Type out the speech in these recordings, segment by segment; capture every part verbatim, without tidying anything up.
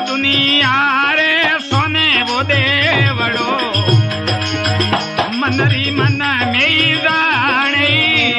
दुनिया रे सोने वो देवड़ो मनरी मन में जाने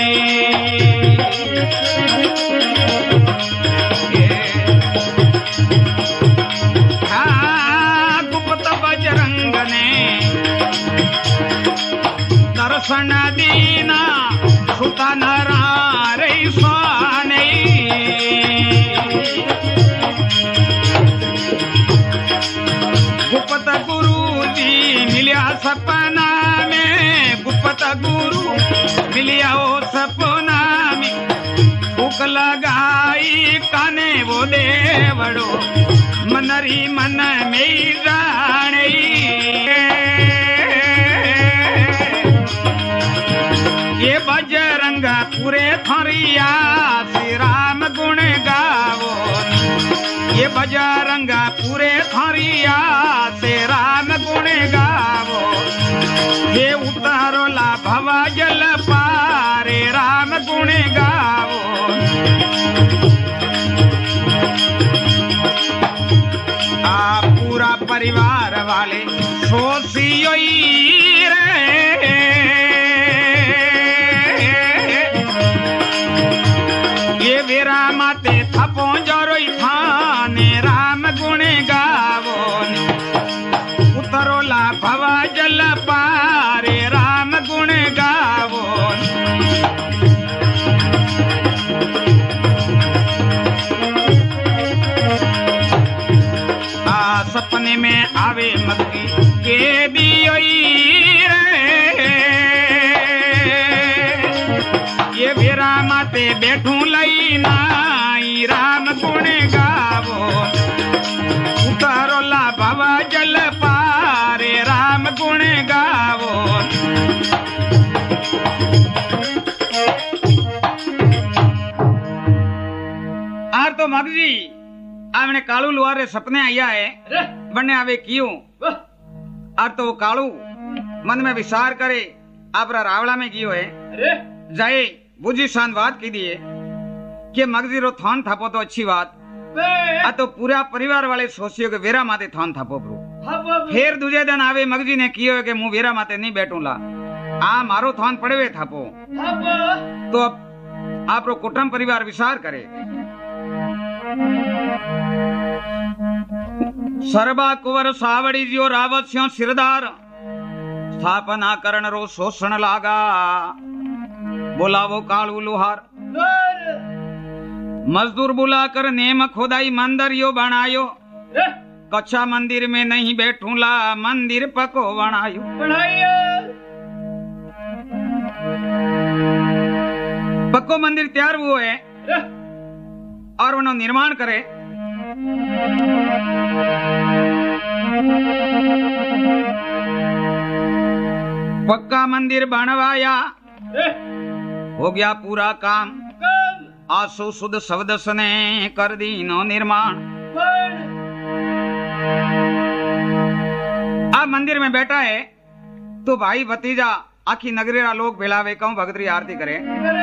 हाँ गुप्त बजरंग ने दर्शन दीना सुता नरारे स्वाने गुप्त गुरु जी मिलिया सपना में गुप्त गुरु मिलिया ओ सपना में भूख लगाई काने वो देवड़ो मनरी मन में जाने ये बजरंग पूरे थरिया श्री राम गुण गावो ये बजरंग पूरे थरिया से राम गुण गावो ये उतारो ला भवा जल पारे राम गुण गावो आ पूरा परिवार वाले सोसियो रे ये वीरा माते थपो जरोई थाने राम गुण गावो उतरोला भवा जल पारे राम गुण गावो आ सपने में आवे मक्की के दियोई रे ये वीरा माते बैठू लई नाई राम गुण गावो उतारोला भवा जल पारे राम गुण गावो आर तो मगजी आवने कालू लुआरे सपने आया है बने आवे क्यों आर तो कालू मन में विचार करे आपरा रावड़ा में गियो है जाए बुझी शान बात की दिए कि मगजी रो थान थापो तो अच्छी बात आ तो पूरा परिवार वाले सोचियो के वेरा माते थान थापो ब्रो फिर दूजे दिन आवे मगजी ने कियो कि मु वेरा माते नहीं बैठूला आ मारो थान पड़वे थापो तो आप रो कुटुंब परिवार विचार करे सरबा कुंवर सावड़ी जियो रावत स्यो सिरदार स्थापना करण रो शोषण लागा बोलावो कालू लोहार मजदूर बुलाकर नेम खोदाई मंदिर यो बनायो कच्चा मंदिर में नहीं बैठूला मंदिर पको बनायो पक्को मंदिर तैयार हुआ है और उन्होंने निर्माण करे पक्का मंदिर बनवाया हो गया पूरा काम आसो सुद शब्द ने कर दी नो निर्माण अब मंदिर में बैठा है तो भाई भतीजा आखी नगरीरा लोग भेलावे कहूं भगतरी आरती करे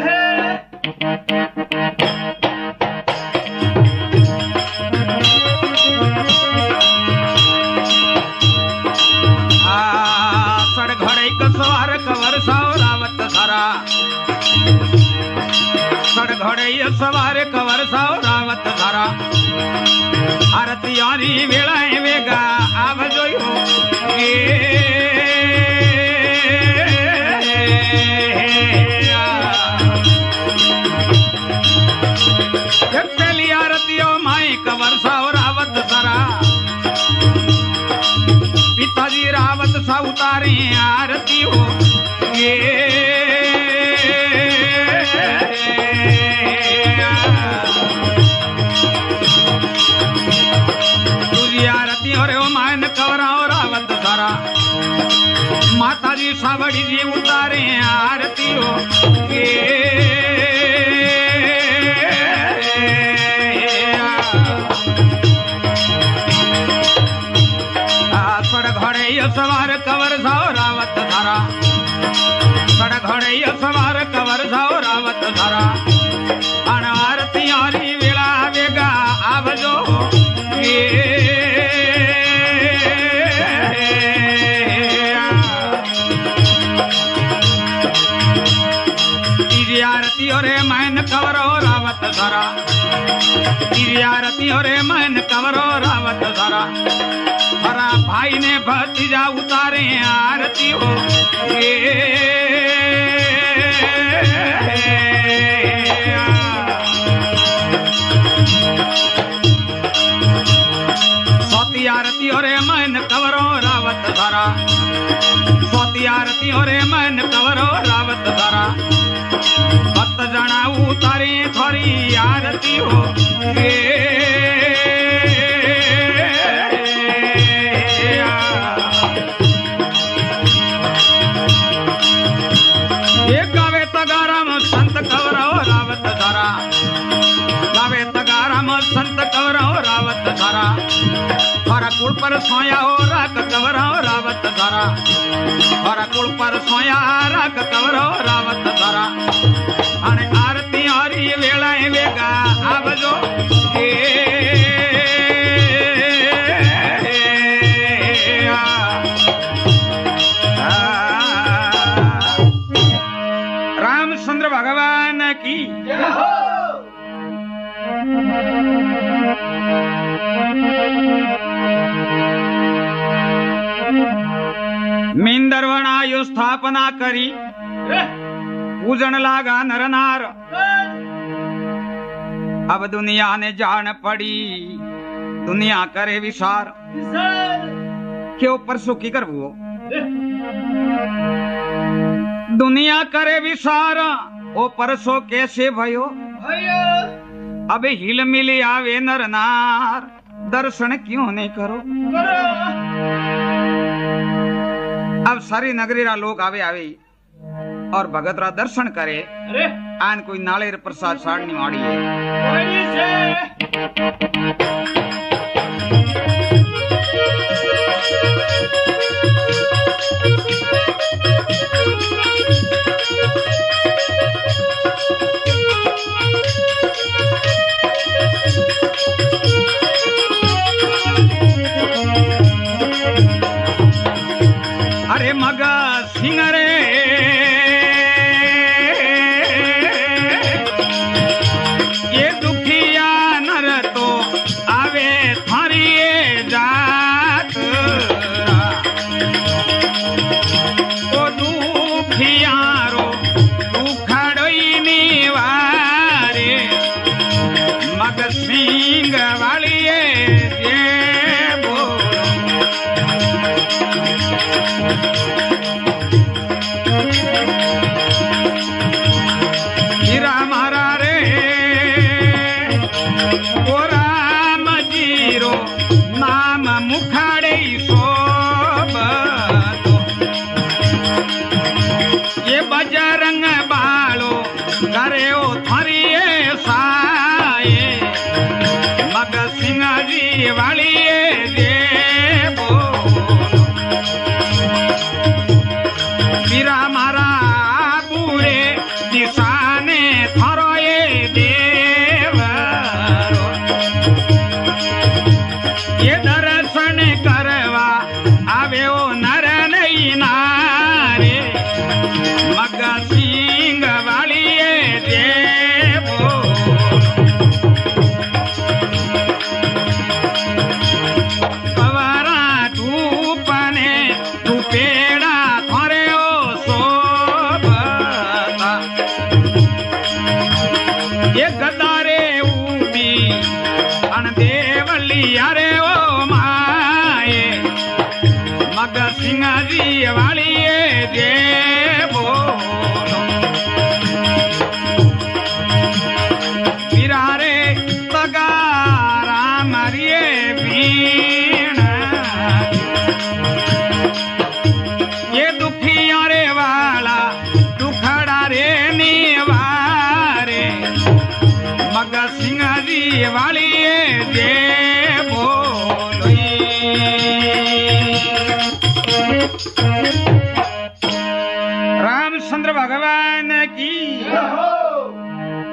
सड़ घड़े कसवार कवर साव रावत सारा सड़ घड़े सवार कवर साव रावत सारा आरती आरी वेलाए वेगा आव जोयो चली आरतियों माए कवर साव रावत सारा पिताजी रावत सा उतारे आरती हो ये तुझी आरती हो रे मान कवरा रावत सारा माताजी सावड़ी जी उतारे आरती हो ये सवार कवर साओ रावत धारा सड़ घड़े सवार कवर साओ रावत धारा अन आरती आरी वेला वेगा आवजो ये आरती और मैन कवरो रावत धरा तेरी आरती और मैन कवरो रावत धरा हरा भाई ने भतीजा उतारे आरती हो सोती आरती और मैन कवरो रावत धरा सोती आरती और मैन कवरो रावत धरा भक्त जना उतारे थोड़ी आरती हो ये गावे तगाराम संत कवरो रावत धरा गावे तगाराम संत कवरो रावत धरा हरा कुल पर सोया हो राग कवरो रावत धरा हरा कुल पर सोया राग कवरो रावत धरा अने आरती हरी वेला वेगा आवजो हे रामचंद्र भगवान की मींदरवणायो स्थापना करी पूजन लागा नरनार अब दुनिया ने जान पड़ी दुनिया करे विसार क्यों परसों की करबो दुनिया करे विसार ओ परसों कैसे भयो अबे हिल मिली आवे नरनार दर्शन क्यों नहीं करो अब सारी नगरी रा लोग आवे आवे और भगत रा दर्शन करे आन कोई नालेर प्रसाद साड़नी वाड़ी है अरे मगा सिंगरे ये दुखिया नर तो आवे थारी जात ओ दुखियारो दुखड़ोई निवारे मग सिंग वालिए बजरंग बालो करे ओ थरिए साए मग सिंह जी वालिए देवो मीरा मारा पूरे दिशाने थरोए देव ये दर्शन करवा आवे ओ नर नहीं नारे मग सिंह वालिए देवो कवरा धूपने धूपेड़ा थोरे ओ शोभता ये गदारे उबी अन देवलिया रे ओ माए मग सिंह जी वालिए देवो विरारे तगारा मरिए बीण ये दुखिया रे वाला दुखड़ा रे निवारे मग सिंह जी वालिए देवो रामचंद्र भगवान की